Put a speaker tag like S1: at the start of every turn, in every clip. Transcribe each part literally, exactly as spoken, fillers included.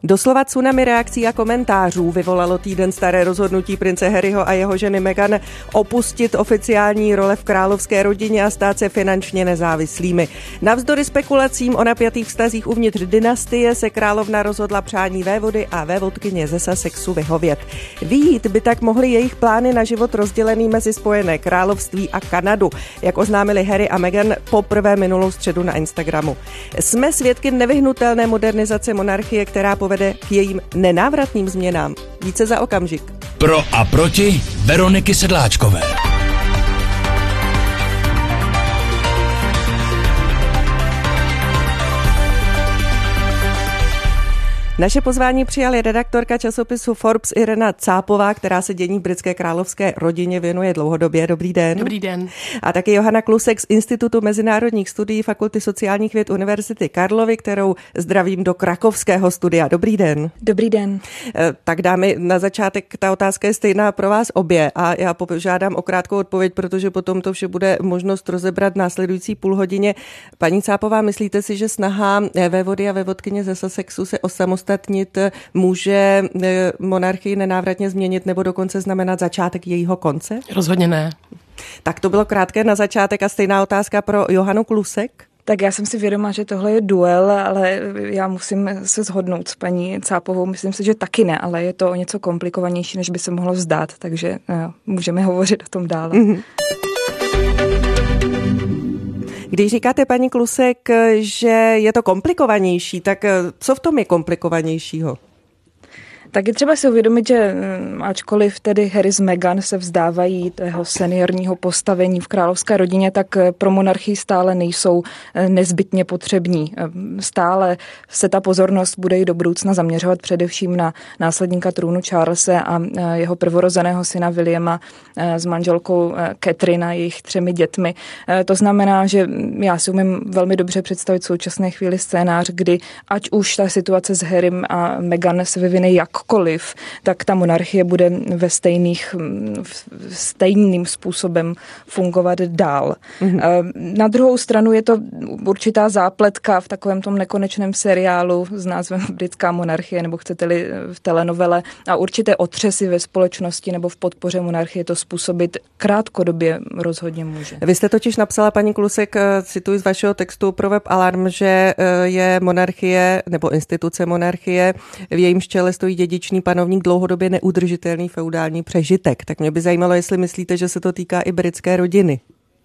S1: Doslova tsunami reakcí a komentářů vyvolalo týden staré rozhodnutí prince Harryho a jeho ženy Meghan opustit oficiální role v královské rodině a stát se finančně nezávislými. Navzdory spekulacím o napjatých vztazích uvnitř dynastie se královna rozhodla přání vévody a vévodkyně ze Sussexu vyhovět. Vyjít by tak mohly jejich plány na život rozdělený mezi Spojené království a Kanadu, jak oznámili Harry a Meghan poprvé minulou středu na Instagramu. Jsme svědky nevyhnutelné modernizace monarchie, která povede k jejím nenávratným změnám. Více za okamžik.
S2: Pro a proti Veroniky Sedláčkové.
S1: Naše pozvání přijala redaktorka časopisu Forbes Irena Cápová, která se dění v britské královské rodině věnuje dlouhodobě. Dobrý den.
S3: Dobrý den.
S1: A taky Johana Klusek z Institutu mezinárodních studií Fakulty sociálních věd Univerzity Karlovy, kterou zdravím do krakovského studia. Dobrý den.
S4: Dobrý den.
S1: Tak dámy, na začátek ta otázka je stejná pro vás obě a já požádám o krátkou odpověď, protože potom to vše bude možnost rozebrat v následující půl hodině. Paní Cápová, myslíte si, že snaha vévody a vévodkyně ze Sussexu se osamostatnit může monarchii nenávratně změnit nebo dokonce znamenat začátek jejího konce?
S3: Rozhodně ne.
S1: Tak to bylo krátké na začátek a stejná otázka pro Johanu Klusek.
S4: Tak já jsem si vědomá, že tohle je duel, ale já musím se shodnout s paní Cápovou. Myslím si, že taky ne, ale je to o něco komplikovanější, než by se mohlo zdát, takže no, můžeme hovořit o tom dále. Mm-hmm.
S1: Když říkáte, paní Klusek, že je to komplikovanější, tak co v tom je komplikovanějšího?
S4: Tak je třeba si uvědomit, že ačkoliv tedy Harry s Meghan se vzdávají tého seniorního postavení v královské rodině, tak pro monarchii stále nejsou nezbytně potřební. Stále se ta pozornost bude i do budoucna zaměřovat především na následníka trůnu Charlese a jeho prvorozeného syna Williama s manželkou Catherine a jejich třemi dětmi. To znamená, že já si umím velmi dobře představit v současné chvíli scénář, kdy ať už ta situace s Harrym a Meghan se vyvine jak koliv, tak ta monarchie bude ve stejných, stejným způsobem fungovat dál. Mm-hmm. Na druhou stranu je to určitá zápletka v takovém tom nekonečném seriálu s názvem Britská monarchie, nebo chcete-li v telenovele, a určité otřesy ve společnosti nebo v podpoře monarchie to způsobit krátkodobě rozhodně může.
S1: Vy jste totiž napsala, paní Klusek, cituji z vašeho textu pro web Alarm, že je monarchie nebo instituce monarchie, v jejímž čele stojí dědičný panovník, dlouhodobě neudržitelný feudální přežitek. Tak mě by zajímalo, jestli myslíte, že se to týká i britské rodiny.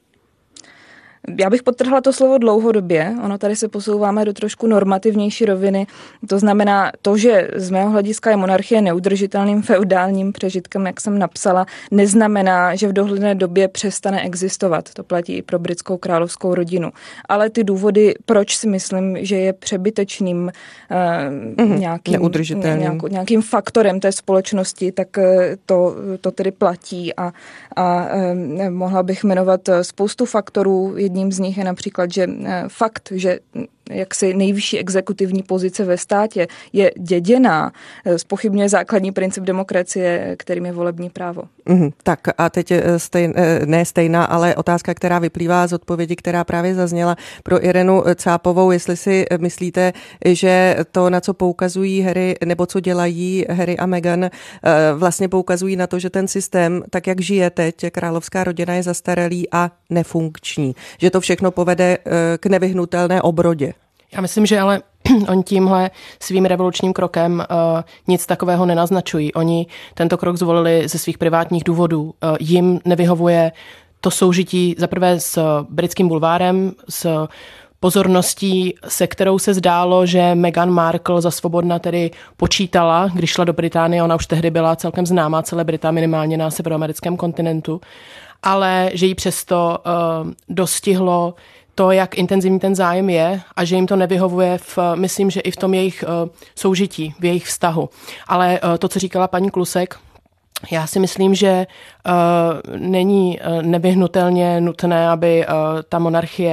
S4: Já bych podtrhla to slovo dlouhodobě. Ono tady se posouváme do trošku normativnější roviny. To znamená to, že z mého hlediska je monarchie neudržitelným feudálním přežitkem, jak jsem napsala, neznamená, že v dohledné době přestane existovat. To platí i pro britskou královskou rodinu. Ale ty důvody, proč si myslím, že je přebytečným uh, mm-hmm. nějakým, nějakou, nějakým faktorem té společnosti, tak uh, to, to tedy platí. A, a uh, mohla bych jmenovat spoustu faktorů. Jedním z nich je například, že fakt, že jaksi nejvyšší exekutivní pozice ve státě je děděná, zpochybňuje základní princip demokracie, kterým je volební právo.
S1: Mm, tak a teď stejn, ne stejná, ale otázka, která vyplývá z odpovědi, která právě zazněla pro Irenu Cápovou, jestli si myslíte, že to, na co poukazují Harry, nebo co dělají Harry a Meghan, vlastně poukazují na to, že ten systém, tak jak žije teď, královská rodina, je zastaralý a nefunkční. Že to všechno povede k nevyhnutelné obrodě.
S3: Já myslím, že ale oni tímhle svým revolučním krokem uh, nic takového nenaznačují. Oni tento krok zvolili ze svých privátních důvodů. Uh, jim nevyhovuje to soužití zaprvé s britským bulvárem, s pozorností, se kterou se zdálo, že Meghan Markle za svobodna tedy počítala, když šla do Británie. Ona už tehdy byla celkem známá celebrita, minimálně na severoamerickém kontinentu, ale že jí přesto uh, dostihlo to, jak intenzivní ten zájem je a že jim to nevyhovuje, v, myslím, že i v tom jejich uh, soužití, v jejich vztahu. Ale uh, to, co říkala paní Klusek, já si myslím, že uh, není uh, nevyhnutelně nutné, aby uh, ta monarchie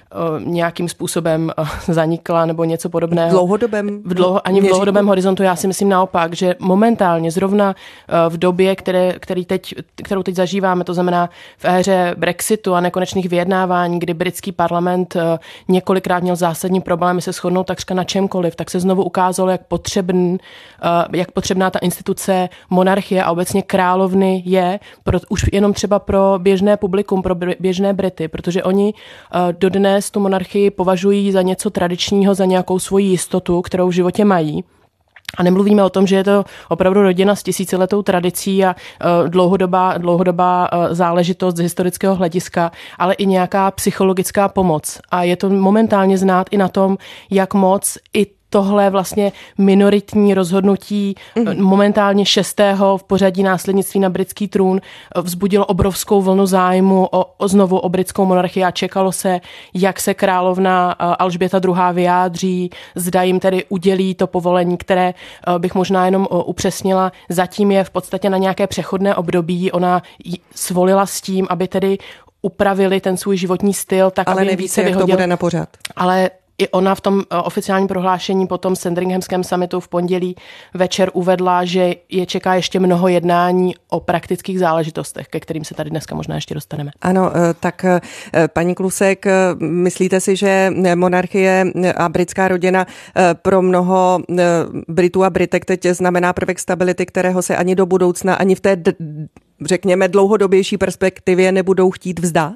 S3: nějakým způsobem zanikla nebo něco podobného.
S1: V dlouhodobém?
S3: V dlouho, ani v dlouhodobém horizontu. Já si myslím naopak, že momentálně zrovna v době, které, který teď, kterou teď zažíváme, to znamená v éře Brexitu a nekonečných vyjednávání, kdy britský parlament několikrát měl zásadní problémy se shodnout takřka na čemkoliv, tak se znovu ukázalo, jak potřebný, jak potřebná ta instituce monarchie a obecně královny je, pro, už jenom třeba pro běžné publikum, pro běžné Brity, protože oni dodnes tu monarchii považují za něco tradičního, za nějakou svoji jistotu, kterou v životě mají. A nemluvíme o tom, že je to opravdu rodina s tisíciletou tradicí a uh, dlouhodobá, dlouhodobá uh, záležitost z historického hlediska, ale i nějaká psychologická pomoc. A je to momentálně znát i na tom, jak moc i tohle vlastně minoritní rozhodnutí mm. momentálně šestého v pořadí následnictví na britský trůn vzbudilo obrovskou vlnu zájmu o, o znovu o britskou monarchii a čekalo se, jak se královna Alžběta druhá. vyjádří, zda jim tedy udělí to povolení, které bych možná jenom upřesnila. Zatím je v podstatě na nějaké přechodné období. Ona svolila s tím, aby tedy upravili ten svůj životní styl, tak
S1: ale
S3: aby
S1: nevíte,
S3: více
S1: jak
S3: vyhodil.
S1: to bude na pořad.
S3: Ale i ona v tom oficiálním prohlášení po tom Sandringhamském summitu v pondělí večer uvedla, že je čeká ještě mnoho jednání o praktických záležitostech, ke kterým se tady dneska možná ještě dostaneme.
S1: Ano, tak paní Klusek, myslíte si, že monarchie a britská rodina pro mnoho Britů a Britek teď znamená prvek stability, kterého se ani do budoucna, ani v té, řekněme, dlouhodobější perspektivě nebudou chtít vzdát?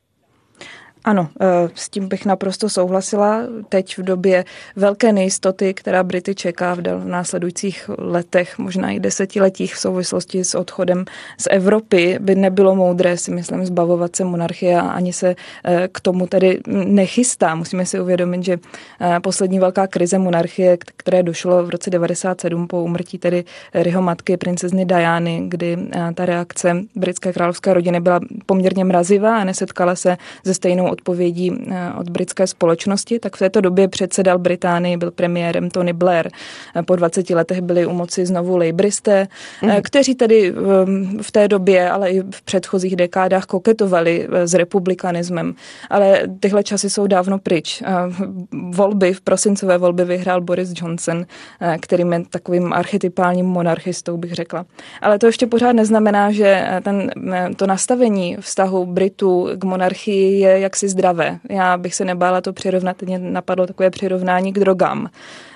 S4: Ano, s tím bych naprosto souhlasila. Teď v době velké nejistoty, která Brity čeká v následujících letech, možná i desetiletích v souvislosti s odchodem z Evropy, by nebylo moudré, si myslím, zbavovat se monarchie a ani se k tomu tedy nechystá. Musíme si uvědomit, že poslední velká krize monarchie, které došlo v roce devadesát sedm po úmrtí tedy Harryho matky, princezny Diany, kdy ta reakce britské královské rodiny byla poměrně mrazivá a nesetkala se se stejnou odpovědí od britské společnosti, tak v této době předsedal Británii, byl premiérem Tony Blair. Po dvaceti letech byli u moci znovu lejbristé, mm. kteří tedy v té době, ale i v předchozích dekádách koketovali s republikanismem. Ale tyhle časy jsou dávno pryč. Volby, v prosincové volby vyhrál Boris Johnson, kterým je takovým archetypálním monarchistou, bych řekla. Ale to ještě pořád neznamená, že ten, to nastavení vztahu Britů k monarchii je jak si zdravé. Já bych se nebála to přirovnat, mě napadlo takové přirovnání k drogám,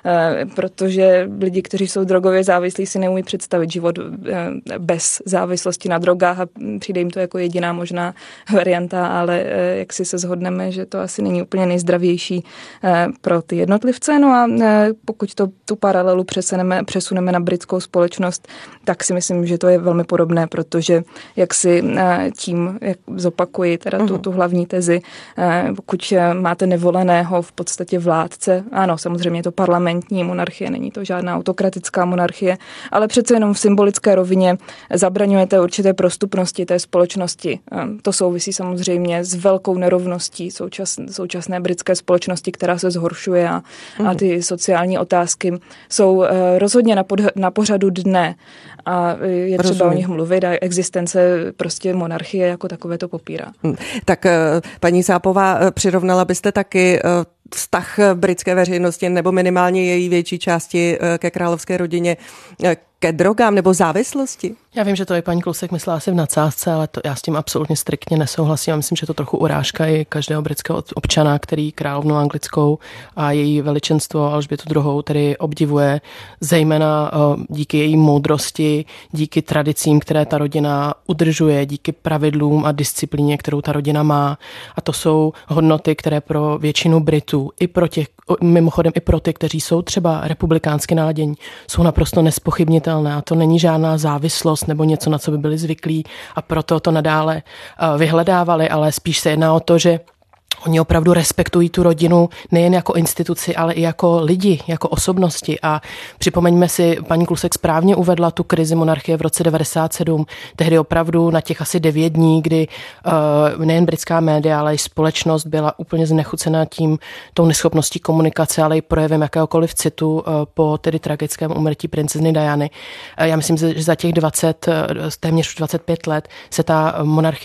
S4: protože lidi, kteří jsou drogově závislí, si neumí představit život bez závislosti na drogách a přijde jim to jako jediná možná varianta, ale jak si se shodneme, že to asi není úplně nejzdravější pro ty jednotlivce. No a pokud to, tu paralelu přesuneme, přesuneme na britskou společnost, tak si myslím, že to je velmi podobné, protože jak si tím, jak zopakuji teda tu, tu hlavní tezi, pokud máte nevoleného v podstatě vládce, ano, samozřejmě je to parlamentní monarchie, není to žádná autokratická monarchie, ale přece jenom v symbolické rovině zabraňujete určité prostupnosti té společnosti. To souvisí samozřejmě s velkou nerovností součas, současné britské společnosti, která se zhoršuje a, mm. a ty sociální otázky jsou rozhodně na, pod, na pořadu dne a je třeba Rozumím. o nich mluvit a existence prostě monarchie jako takové to popírá.
S1: Tak paní Sápová, přirovnala byste taky vztah britské veřejnosti nebo minimálně její větší části ke královské rodině ke drogám nebo závislosti?
S3: Já vím, že to i paní Klusek myslela asi v nadsázce, ale to já s tím absolutně striktně nesouhlasím. Já myslím, že to trochu urážka i každého britského občana, který královnu anglickou a její veličenstvo Alžbětu druhou. tedy obdivuje, zejména díky její moudrosti, díky tradicím, které ta rodina udržuje, díky pravidlům a disciplíně, kterou ta rodina má. A to jsou hodnoty, které pro většinu Britů, i pro těch, mimochodem i pro ty, kteří jsou třeba republikánsky naladění, jsou naprosto nespochybnitelné. A to není žádná závislost nebo něco, na co by byli zvyklí a proto to nadále vyhledávali, ale spíš se jedná o to, že oni opravdu respektují tu rodinu nejen jako instituci, ale i jako lidi, jako osobnosti. A připomeňme si, paní Klusek správně uvedla tu krizi monarchie v roce devadesát sedm. Tehdy opravdu na těch asi devět dní, kdy uh, nejen britská média, ale i společnost byla úplně znechucená tím, tou neschopností komunikace, ale i projevem jakéhokoliv citu uh, po tedy tragickém úmrtí princezny Diany. Uh, já myslím, že za těch dvacet, téměř už dvacet pět let se ta monarchie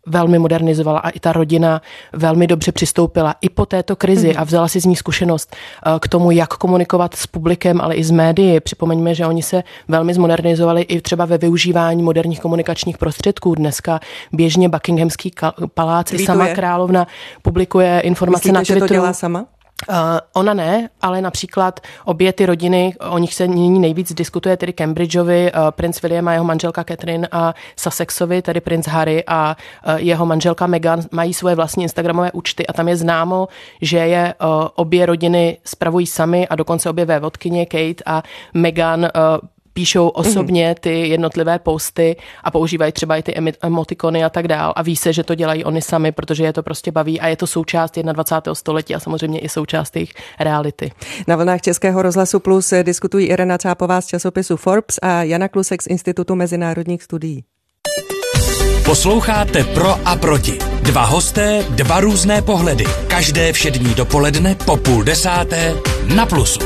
S3: velmi modernizovala a i ta rodina velmi dobře přistoupila i po této krizi mm. a vzala si z ní zkušenost k tomu, jak komunikovat s publikem, ale i s médii. Připomeňme, že oni se velmi zmodernizovali i třeba ve využívání moderních komunikačních prostředků. Dneska běžně Buckinghamský palác i sama královna publikuje informace
S1: Myslíte,
S3: na Twitteru.
S1: Myslíte, že to dělá sama?
S3: Uh, ona ne, ale například obě ty rodiny, o nich se nyní nejvíc diskutuje, tedy Cambridgeovi, uh, princ William a jeho manželka Catherine a Sussexovi, tedy princ Harry a uh, jeho manželka Meghan mají svoje vlastní instagramové účty a tam je známo, že je uh, obě rodiny spravují sami a dokonce obě vévodkyně Kate a Meghan uh, píšou osobně ty jednotlivé posty a používají třeba i ty emotikony a tak dál a ví se, že to dělají oni sami, protože je to prostě baví a je to součást dvacátého prvního století a samozřejmě i součást jejich reality.
S1: Na vlnách Českého rozhlasu Plus diskutují Irena Cápová z časopisu Forbes a Jana Klusek z Institutu mezinárodních studií.
S2: Posloucháte Pro a proti. Dva hosté, dva různé pohledy. Každé všední dopoledne po půl desáté na Plusu.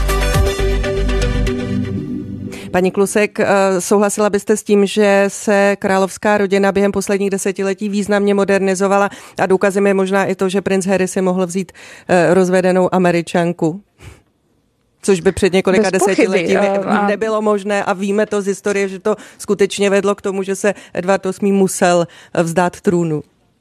S1: Paní Klusek, souhlasila byste s tím, že se královská rodina během posledních desetiletí významně modernizovala a důkazem je možná i to, že princ Harry si mohl vzít rozvedenou Američanku? Což by před několika desetiletími nebylo možné a víme to z historie, že to skutečně vedlo k tomu, že se Edvard osmý musel vzdát trůnu.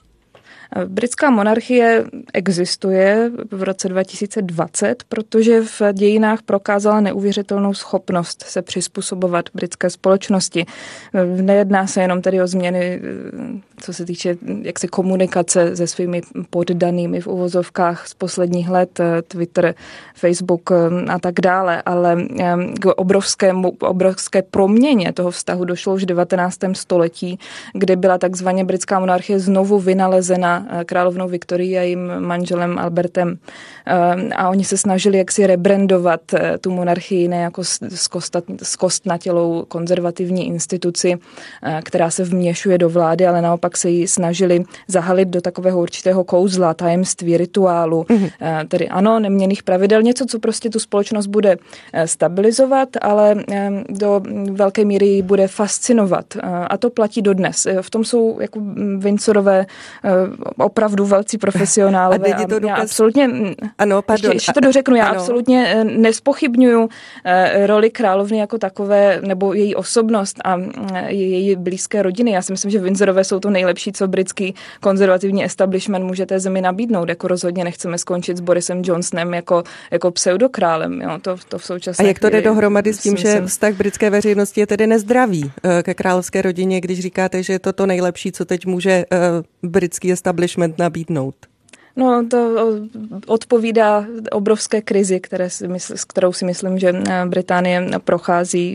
S4: Britská monarchie existuje v roce dva tisíce dvacet, protože v dějinách prokázala neuvěřitelnou schopnost se přizpůsobovat britské společnosti. Nejedná se jenom tedy o změny, co se týče jaksi komunikace se svými poddanými v uvozovkách z posledních let, Twitter, Facebook a tak dále, ale k obrovskému, obrovské proměně toho vztahu došlo už v devatenáctém století, kdy byla takzvaně britská monarchie znovu vynalezena královnou Viktorií a jejím manželem Albertem. A oni se snažili jaksi rebrandovat tu monarchii ne jako zkostnatělou konzervativní instituci, která se vměšuje do vlády, ale naopak se ji snažili zahalit do takového určitého kouzla, tajemství, rituálu. Mm-hmm. Tedy ano, neměnných pravidel, něco, co prostě tu společnost bude stabilizovat, ale do velké míry ji bude fascinovat. A to platí dodnes. V tom jsou jako Windsorové opravdu velcí profesionálové. A, a důkaz... já absolutně,
S1: ano, pardon.
S4: Ještě, ještě to dořeknu, já
S1: ano.
S4: absolutně nespochybňuju roli královny jako takové, nebo její osobnost a její blízké rodiny. Já si myslím, že Windsorové jsou to nejlepší, co britský konzervativní establishment může té zemi nabídnout. Jako rozhodně nechceme skončit s Borisem Johnsonem jako, jako pseudokrálem. Jo, to, to v současné
S1: A jak to jde
S4: chvíli,
S1: dohromady s tím,
S4: myslím,
S1: že vztah britské veřejnosti je tedy nezdravý ke královské rodině, když říkáte, že je to to nejlepší, co teď může britský establishment nabídnout?
S4: No, to odpovídá obrovské krizi, které si mysl, s kterou si myslím, že Británie prochází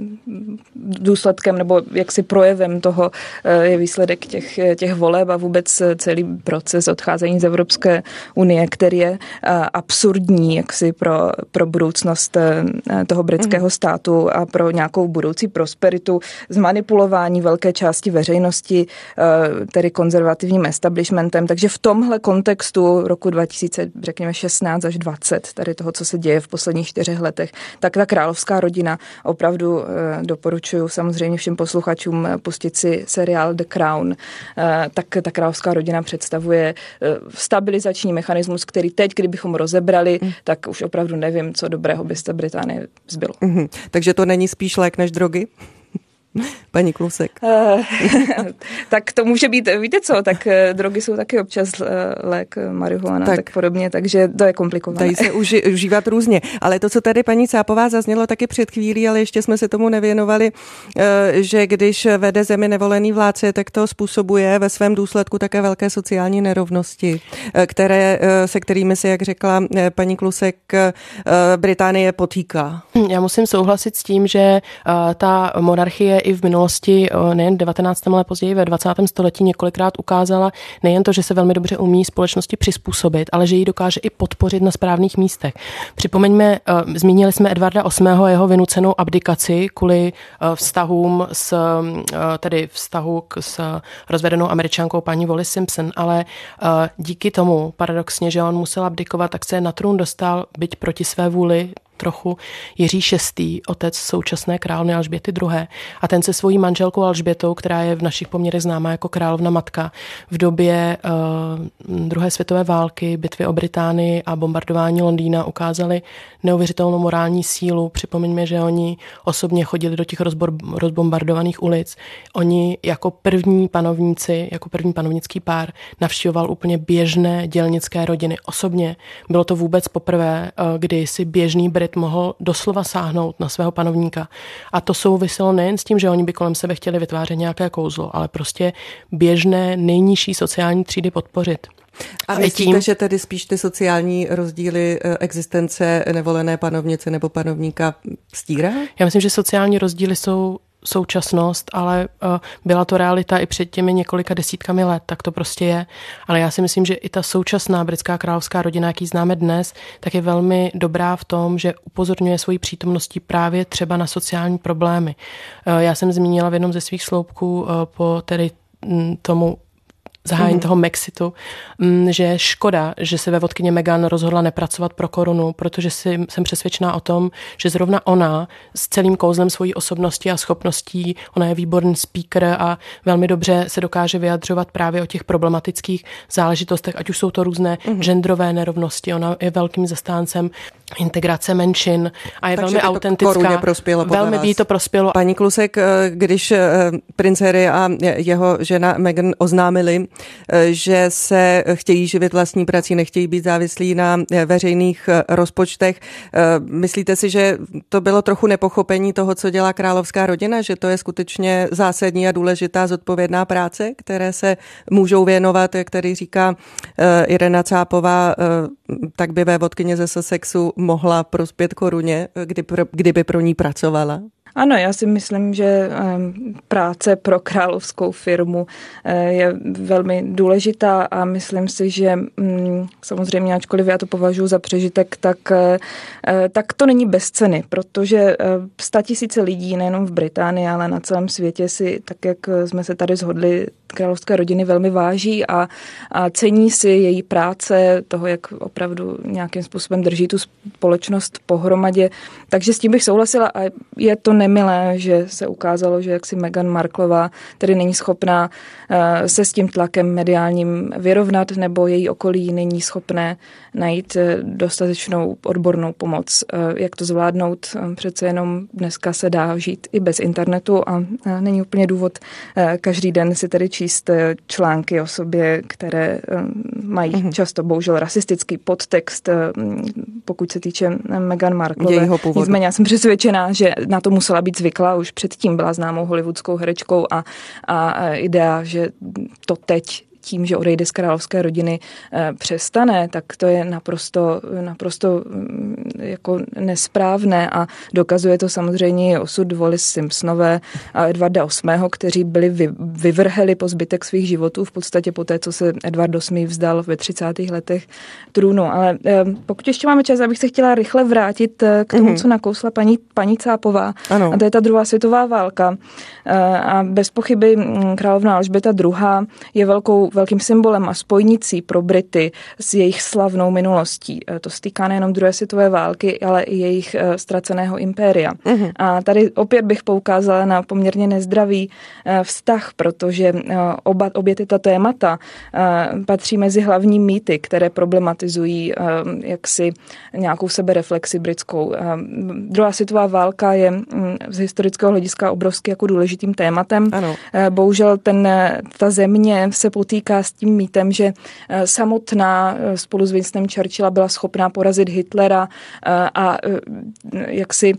S4: důsledkem nebo jaksi projevem toho je výsledek těch, těch voleb a vůbec celý proces odcházení z Evropské unie, který je absurdní jaksi pro, pro budoucnost toho britského státu a pro nějakou budoucí prosperitu, zmanipulování velké části veřejnosti, tedy konzervativním establishmentem. Takže v tomhle kontextu roku dva tisíce šestnáct až dvacet, tady toho, co se děje v posledních čtyřech letech, tak ta královská rodina opravdu doporučuju samozřejmě všem posluchačům pustit si seriál The Crown. Tak ta královská rodina představuje stabilizační mechanismus, který teď, kdybychom rozebrali, mm. tak už opravdu nevím, co dobrého by z té Británie zbylo. Mm-hmm.
S1: Takže to není spíš lék než drogy? Paní Klusek.
S4: Uh, tak to může být, víte co, tak uh, drogy jsou taky občas uh, lék, marihuana, tak, tak podobně, takže to je komplikované.
S1: Dají se uži, užívat různě. Ale to, co tady paní Cápová zaznělo taky před chvílí, ale ještě jsme se tomu nevěnovali, uh, že když vede zemi nevolený vládce, tak to způsobuje ve svém důsledku také velké sociální nerovnosti, uh, které, uh, se kterými se, jak řekla uh, paní Klusek, uh, Británie potýká.
S3: Já musím souhlasit s tím, že uh, ta monarchie i v minulosti, nejen v devatenáctém ale později ve dvacátém století několikrát ukázala nejen to, že se velmi dobře umí společnosti přizpůsobit, ale že ji dokáže i podpořit na správných místech. Připomeňme, zmínili jsme Edvarda osmého a jeho vynucenou abdikaci kvůli vztahům s, tedy vztahu s rozvedenou Američankou paní Wallis Simpson, ale díky tomu paradoxně, že on musel abdikovat, tak se na trůn dostal, byť proti své vůli, trochu Jiří šestý, otec současné královny Alžběty druhé. A ten se svojí manželkou Alžbětou, která je v našich poměrech známá jako královna matka, v době uh, druhé světové války, bitvy o Británii a bombardování Londýna ukázali neuvěřitelnou morální sílu. Připomeňme, že oni osobně chodili do těch rozbor, rozbombardovaných ulic. Oni jako první panovníci, jako první panovnický pár navštěvoval úplně běžné dělnické rodiny. Osobně bylo to vůbec poprvé, kdy si běžný Brit mohl doslova sáhnout na svého panovníka. A to souviselo nejen s tím, že oni by kolem sebe chtěli vytvářet nějaké kouzlo, ale prostě běžné nejnižší sociální třídy podpořit.
S1: A myslíte, tím, že tedy spíš ty sociální rozdíly existence nevolené panovnice nebo panovníka stírá?
S3: Já myslím, že sociální rozdíly jsou současnost, ale uh, byla to realita i před těmi několika desítkami let, tak to prostě je. Ale já si myslím, že i ta současná britská královská rodina, jaký známe dnes, tak je velmi dobrá v tom, že upozorňuje svojí přítomností právě třeba na sociální problémy. Uh, já jsem zmínila v jednom ze svých sloupků uh, po tedy m, tomu zahájení mm. toho Mexitu, že je škoda, že se vévodkyně Meghan rozhodla nepracovat pro korunu, protože si, jsem přesvědčená o tom, že zrovna ona s celým kouzlem svojí osobnosti a schopností, ona je výborný speaker a velmi dobře se dokáže vyjadřovat právě o těch problematických záležitostech, ať už jsou to různé mm. genderové nerovnosti, ona je velkým zastáncem integrace menšin a je
S1: takže
S3: velmi autentická. Velmi by to prospělo.
S1: Paní Klusek, když princ Harry a jeho žena Meghan oznámili, že se chtějí živit vlastní prací, nechtějí být závislí na veřejných rozpočtech. Myslíte si, že to bylo trochu nepochopení toho, co dělá královská rodina, že to je skutečně zásadní a důležitá zodpovědná práce, které se můžou věnovat, jak tady říká Irena Cápová, tak by vévodkyně ze Sussexu mohla prospět koruně, kdyby pro ní pracovala?
S4: Ano, já si myslím, že práce pro královskou firmu je velmi důležitá a myslím si, že samozřejmě, ačkoliv já to považuji za přežitek, tak, tak to není bez ceny, protože statisíce lidí nejenom v Británii, ale na celém světě si, tak jak jsme se tady shodli, královské rodiny velmi váží a, a cení si její práce, toho, jak opravdu nějakým způsobem drží tu společnost pohromadě. Takže s tím bych souhlasila a je to nemilé, že se ukázalo, že jaksi Meghan Marklová tedy není schopná se s tím tlakem mediálním vyrovnat, nebo její okolí není schopné najít dostatečnou odbornou pomoc. Jak to zvládnout? Přece jenom dneska se dá žít i bez internetu a není úplně důvod každý den si tedy číst články o sobě, které mají mm-hmm. často bohužel rasistický podtext, pokud se týče Meghan Marklové. Nicméně já jsem přesvědčená, že na to musela být zvyklá, už předtím byla známou hollywoodskou herečkou a, a idea, že to teď tím, že odejde z královské rodiny, e, přestane, tak to je naprosto, naprosto jako nesprávné a dokazuje to samozřejmě osud Wallis Simpsonové a Edvarda osmého, kteří byli vy, vyvrheli po zbytek svých životů v podstatě po té, co se Edvard osmý vzdal ve třicátých letech trůnu. Ale e, pokud ještě máme čas, abych se chtěla rychle vrátit k tomu, mm-hmm. co nakousla paní, paní Cápová. Ano. A to je ta druhá světová válka. E, a bez pochyby královna Alžběta druhá je velkou velkým symbolem a spojnicí pro Brity s jejich slavnou minulostí. To se týká nejenom druhé světové války, ale i jejich ztraceného impéria. Uh-huh. A tady opět bych poukázala na poměrně nezdravý vztah, protože oba, obě tyto témata patří mezi hlavní mýty, které problematizují jaksi nějakou sebereflexi britskou. Druhá světová válka je z historického hlediska obrovsky jako důležitým tématem. Ano. Bohužel ten, ta země se potýká s tím mýtem, že samotná spolu s Winstonem Churchillem byla schopná porazit Hitlera a jaksi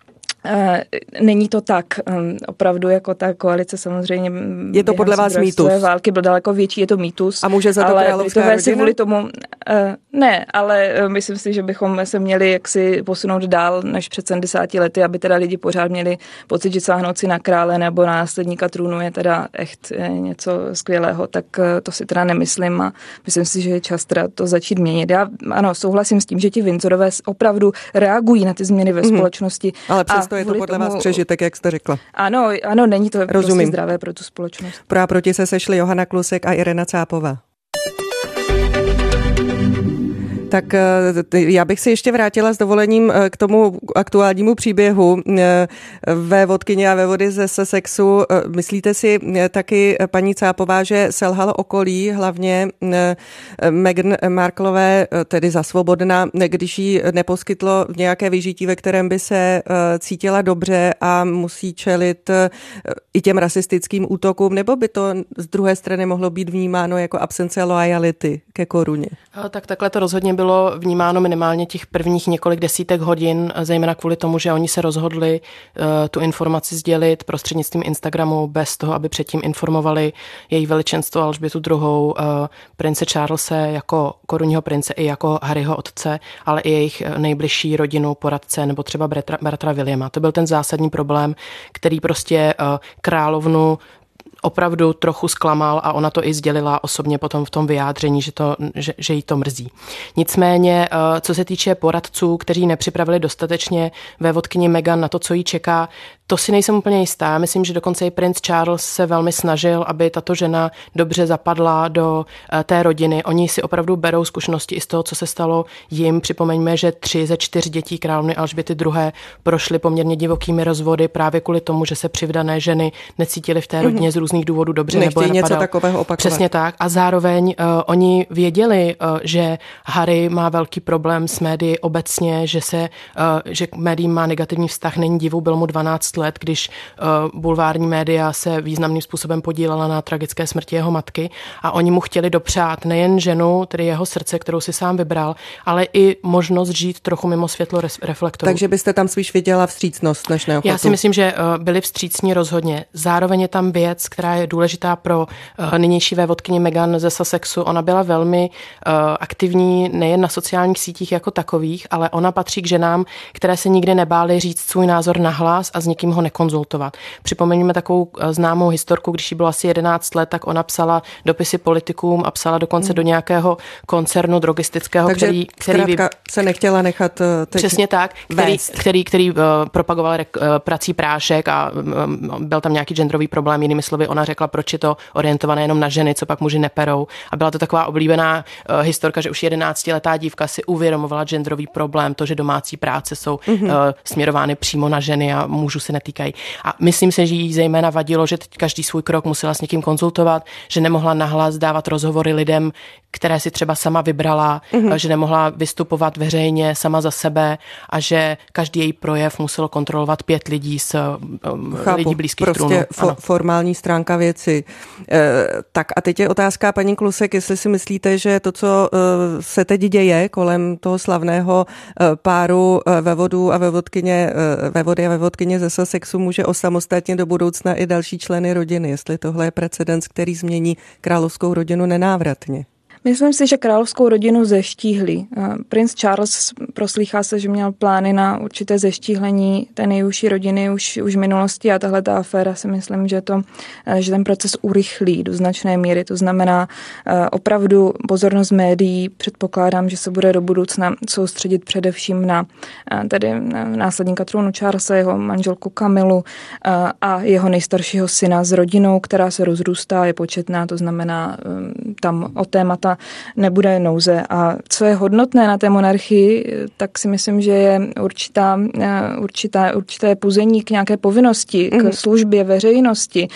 S4: není to tak. Opravdu jako ta koalice samozřejmě
S1: je to podle vás mýtus.
S4: Války byl daleko větší, je to mýtus.
S1: A může za to královská rodina?
S4: Si kvůli tomu, ne, ale myslím si, že bychom se měli jaksi posunout dál než před sedmdesáti lety, aby teda lidi pořád měli pocit, že sáhnout si na krále nebo na následníka trůnu je teda echt něco skvělého, tak to si teda nemyslím a myslím si, že je čas teda to začít měnit. Já ano, souhlasím s tím, že ti Windsorové opravdu reagují na ty změny ve mm-hmm. společnosti.
S1: Ale přesto je to podle tomu... vás přežitek, jak jste řekla.
S4: Ano, ano, není to Rozumím. Prostě zdravé pro tu společnost.
S1: Pro a proti se sešli Johana Klusek a Irena Cápová. Tak já bych si ještě vrátila s dovolením k tomu aktuálnímu příběhu vévodkyně a vévody ze Sussexu. Myslíte si taky, paní Cápová, že selhalo okolí, hlavně Meghan Marklové, tedy za svobodna, když jí neposkytlo nějaké vyžití, ve kterém by se cítila dobře a musí čelit i těm rasistickým útokům, nebo by to z druhé strany mohlo být vnímáno jako absence loajality ke koruně?
S3: Tak takhle to rozhodně bylo vnímáno minimálně těch prvních několik desítek hodin, zejména kvůli tomu, že oni se rozhodli uh, tu informaci sdělit prostřednictvím Instagramu bez toho, aby předtím informovali její veličenstvo Alžbětu druhou, uh, prince Charlese jako korunního prince i jako Harryho otce, ale i jejich nejbližší rodinu, poradce nebo třeba bratra, bratra Williama. To byl ten zásadní problém, který prostě uh, královnu opravdu trochu zklamal a ona to i sdělila osobně potom v tom vyjádření, že, to, že, že jí to mrzí. Nicméně, co se týče poradců, kteří nepřipravili dostatečně vévodkyni Meghan na to, co jí čeká, to si nejsem úplně jistá. Já myslím, že dokonce i princ Charles se velmi snažil, aby tato žena dobře zapadla do té rodiny. Oni si opravdu berou zkušenosti i z toho, co se stalo jim. Připomeňme, že tři ze čtyř dětí královny Alžběty druhé prošly poměrně divokými rozvody právě kvůli tomu, že se přivdané ženy necítily v té rodině z různých důvodů dobře.
S1: Nechtějí nebo něco takového opakovat.
S3: Přesně tak. A zároveň uh, oni věděli, uh, že Harry má velký problém s médii obecně, že se, uh, že k médiím má negativní vztah. Není divu, byl mu dvanáct let, když uh, bulvární média se významným způsobem podílela na tragické smrti jeho matky a oni mu chtěli dopřát nejen ženu, tedy jeho srdce, kterou si sám vybral, ale i možnost žít trochu mimo světlo reflektoru.
S1: Takže byste tam spíš viděla vstřícnost než neochotu?
S3: Já si myslím, že uh, byli vstřícní rozhodně. Zároveň je tam věc, která je důležitá pro uh, nynější vévodkyni Meghan ze Sussexu. Ona byla velmi uh, aktivní nejen na sociálních sítích jako takových, ale ona patří k ženám, které se nikdy nebály říct svůj názor nahlas a s někým ho nekonzultovat. Připomeňme takovou uh, známou historku, když jí bylo asi jedenáct let, tak ona psala dopisy politikům a psala dokonce hmm. do nějakého koncernu drogistického,
S1: Takže
S3: který, který vy...
S1: se nechtěla nechat uh, teď
S3: Přesně tak, který, který, který uh, propagoval rek, uh, prací prášek a um, byl tam nějaký genderový problém, jinými slovy, ona řekla, proč je to orientované jenom na ženy, co pak muži neperou. A byla to taková oblíbená uh, historka, že už jedenáctiletá dívka si uvědomovala genderový problém, to, že domácí práce jsou mm-hmm. uh, směrovány přímo na ženy a mužů se netýkají. A myslím si, že jí zejména vadilo, že teď každý svůj krok musela s někým konzultovat, že nemohla nahlas dávat rozhovory lidem, které si třeba sama vybrala, mm-hmm. že nemohla vystupovat veřejně sama za sebe a že každý její projev muselo kontrolovat pět lidí z um,
S1: Chápu,
S3: lidí blízkých
S1: prostě
S3: trůnu.
S1: Fo- formální stránka věci. E, tak a teď je otázka, paní Klusek, jestli si myslíte, že to, co e, se teď děje kolem toho slavného e, páru e, vévodů a vévodkyně, e, vévody a vévodkyně ze Sussexu může osamostatnit do budoucna i další členy rodiny, jestli tohle je precedens, který změní královskou rodinu nenávratně.
S4: Myslím si, že královskou rodinu zeštíhli. Princ Charles proslýchá se, že měl plány na určité zeštíhlení té nejúžší rodiny už, už v minulosti a tahle ta aféra si myslím, že, to, že ten proces urychlí do značné míry. To znamená opravdu pozornost médií. Předpokládám, že se bude do budoucna soustředit především na tedy následníka trůnu Charlesa, jeho manželku Kamilu a jeho nejstaršího syna s rodinou, která se rozrůstá, je početná, to znamená tam o témata nebude nouze. A co je hodnotné na té monarchii, tak si myslím, že je určitá, určitá, určité puzení k nějaké povinnosti, k službě veřejnosti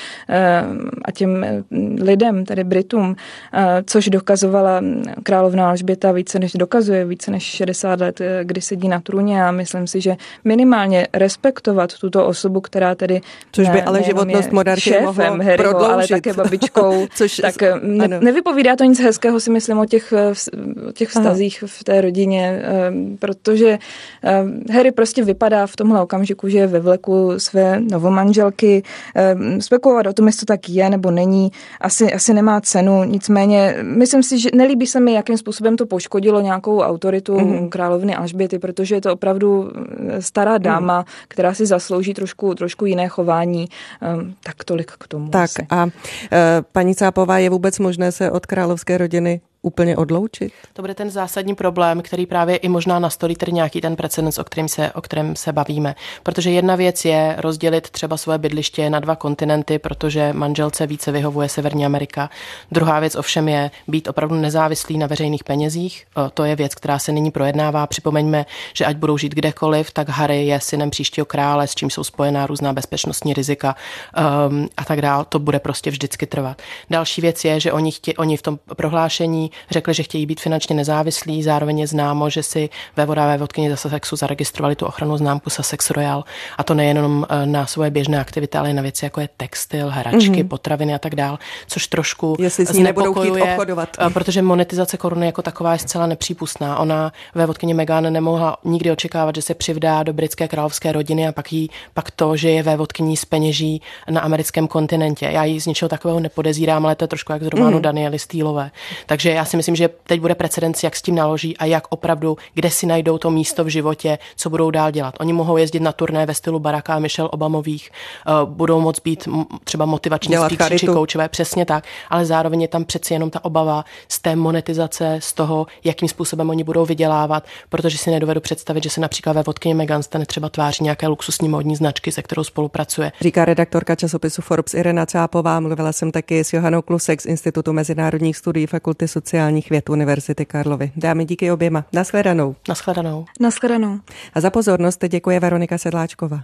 S4: a těm lidem, tedy Britům, což dokazovala královna Alžběta více než dokazuje, více než šedesát let, kdy sedí na trůně a myslím si, že minimálně respektovat tuto osobu, která tedy
S1: což by ale životnost monarchie mohlo prodloužit.
S4: Ale také babičkou,
S1: což,
S4: tak ne, nevypovídá to nic hezkého, si myslím, o těch, o těch vztazích Aha. v té rodině, protože Harry prostě vypadá v tomhle okamžiku, že je ve vleku své novomanželky. Spekulovat o tom, jestli to tak je nebo není, asi, asi nemá cenu. Nicméně, myslím si, že nelíbí se mi, jakým způsobem to poškodilo nějakou autoritu mm-hmm. královny Alžběty, protože je to opravdu stará dáma, mm. která si zaslouží trošku, trošku jiné chování. Tak tolik k tomu.
S1: Tak
S4: asi.
S1: a paní Cápová, je vůbec možné se od královské rodiny úplně odloučit?
S3: To bude ten zásadní problém, který právě i možná nastolí tedy nějaký ten precedens, o kterém se, o kterém se bavíme. Protože jedna věc je rozdělit třeba svoje bydliště na dva kontinenty, protože manželce více vyhovuje Severní Amerika. Druhá věc ovšem je být opravdu nezávislý na veřejných penězích. To je věc, která se nyní projednává. Připomeňme, že ať budou žít kdekoliv, tak Harry je synem příštího krále, s čím jsou spojená různá bezpečnostní rizika um, a tak dál. To bude prostě vždycky trvat. Další věc je, že oni, chtě, oni v tom prohlášení řekli, že chtějí být finančně nezávislí, zároveň je známo, že si vévoda a vévodkyně za Sussexu zaregistrovali tu ochrannou známku Sussex Royal, a to nejenom na svoje běžné aktivity, ale i na věci, jako je textil, hračky, mm-hmm. potraviny a tak dál, což trošku
S1: jestli s ní nebudou chtít obchodovat.
S3: Protože monetizace koruny jako taková je zcela nepřípustná. Ona, vévodkyně Meghan, nemohla nikdy očekávat, že se přivdá do britské královské rodiny a pak jí pak to, že je vévodkyní z peněží na americkém kontinentě. Já ji z něčeho takového nepodezírám, ale to je trošku jak z románu mm. Daniely Steelové. Takže já si myslím, že teď bude precedens, jak s tím naloží a jak opravdu, kde si najdou to místo v životě, co budou dál dělat. Oni mohou jezdit na turné ve stylu Baracka a Michelle Obamových, uh, budou moct být třeba motivační speakeři či koučové, přesně tak, ale zároveň je tam přeci jenom ta obava z té monetizace, z toho, jakým způsobem oni budou vydělávat, protože si nedovedu představit, že se například vévodkyně Meghan stane třeba tváří nějaké luxusní módní značky, se kterou spolupracuje.
S1: Říká redaktorka časopisu Forbes Irena Cápová. Mluvila jsem taky s Johanou Klusek z Institutu mezinárodních studií Fakulty sociálních věd Univerzity Karlovy. Dámy, díky oběma. Nashledanou.
S3: Nashledanou.
S4: Nashledanou.
S1: A za pozornost děkuje Veronika Sedláčková.